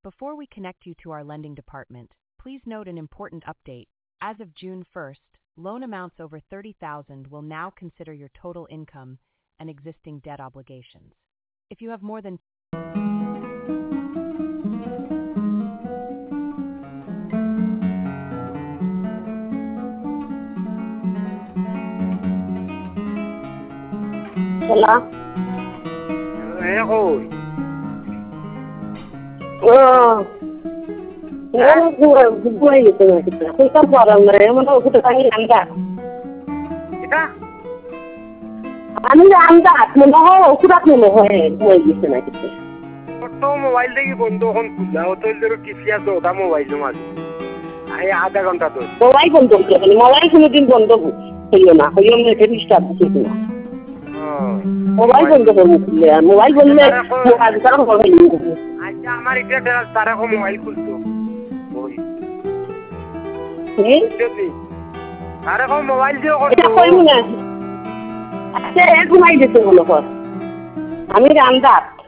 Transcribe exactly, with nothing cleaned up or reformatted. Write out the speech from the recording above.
Before we connect you to our lending department, please note an important update. As of June first, loan amounts over thirty thousand will now consider your total income and existing debt obligations. If you have more than Hello? Echo. Oh. Ano gua gua itu kita. Kita parang na yung ano kita tangi anda. Kita? Ano na anda? Mo ho, kita mo ho eh. Gua itu na kita. Foto mobile দেখি বন্ধ কোন খুলা হোটেলের কিসিয়া দোটা mobile মাঝে আই আধা ঘন্টা তো mobile বন্ধ করে মোবাইল কোনদিন বন্ধ হইলো না হইলো না এটা ডিস্টার্ব দিছে না মোবাইল বন্ধ করে দিলে মোবাইল বললে মোবাইল কারণ হবে আচ্ছা আমার এটা তারা কো মোবাইল খুলতো ওই কি যদি তারা কো মোবাইল দিও এটা কইমু না আচ্ছা এক ঘুমাই দিতে হলো পর আমি রান্দাত